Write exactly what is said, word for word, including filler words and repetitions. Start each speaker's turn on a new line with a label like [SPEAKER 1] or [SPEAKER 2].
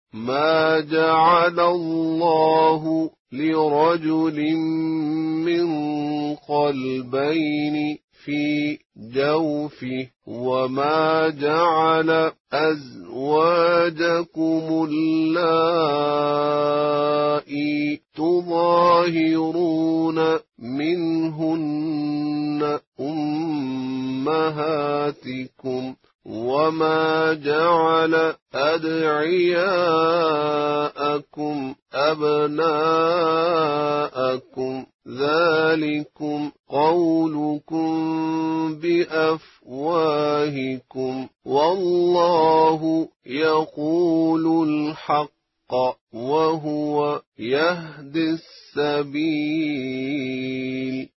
[SPEAKER 1] ما جعل الله لرجل من قلبين في جوفه وما جعل أزواجكم اللائي تظاهرون منهن أمهاتكم وما جعل أدعياءكم أبناءكم ذلكم قولكم بأفواهكم والله يقول الحق وهو يهدي السبيل